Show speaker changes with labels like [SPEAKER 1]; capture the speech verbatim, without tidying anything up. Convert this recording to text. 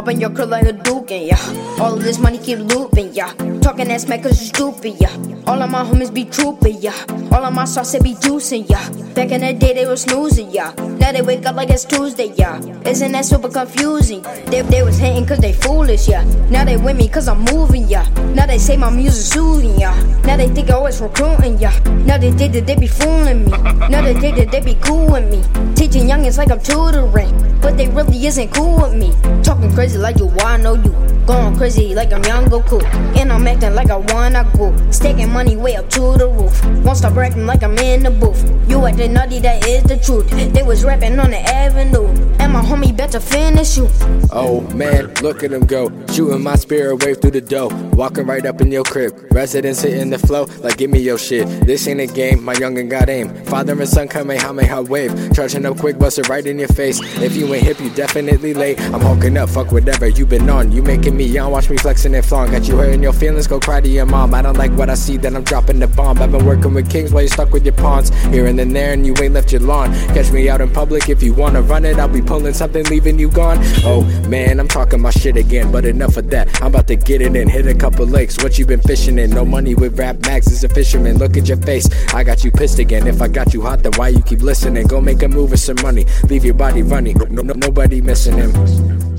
[SPEAKER 1] Up in your crib like a duke, and yeah. All of this money keep looping, yeah. Talking that smack cause you stupid, yeah. All of my homies be trooping, yeah. All of my sauce they be juicing, yeah. Back in the day they was snoozing, yeah. Now they wake up like it's Tuesday, yeah. Isn't that super confusing? They, they was hating cause they foolish, yeah. Now they with me cause I'm moving, yeah. Now they say my music soothing, yeah. Now they think I always recruiting, yeah. Now they think that they be fooling me. Now they think that they be cool with me. Teaching youngins like I'm tutoring, but they really isn't cool with me. Talking crazy like you wanna know you. Going crazy like I'm young Goku. And I'm acting like I wanna go. Stacking money way up to the roof. Won't stop acting like I'm in the booth. You acting nutty, that is the truth. They was rapping on the avenue, and my homie better finish you.
[SPEAKER 2] Oh man, look at him go. Shooting my spirit wave through the dough. Walking right up in your crib. Residents hitting the flow like give me your shit. This ain't a game, my youngin' got aim. Father and son Kamehameha wave. Charging up quick, bust it right in your face. If you ain't hip, you definitely late. I'm hulking up, fuck whatever you been on. You making me young, watch me flexing and flaunt. Got you hurting your feelings, go cry to your mom. I don't like what I see, then I'm dropping the bomb. I've been working with kings while you stuck with your pawns. Here and then there and you ain't left your lawn. Catch me out in public, if you wanna run it, I'll be pulling something, leaving you gone. Oh man, I'm talking my shit again, but enough of that. I'm about to get it in, hit a couple lakes. What you been fishing in? No money with rap mags as a fisherman. Look at your face, I got you pissed again. If I got you hot, then why you keep listening? Go make a move with some money, leave your body running. No, no, nobody missing him.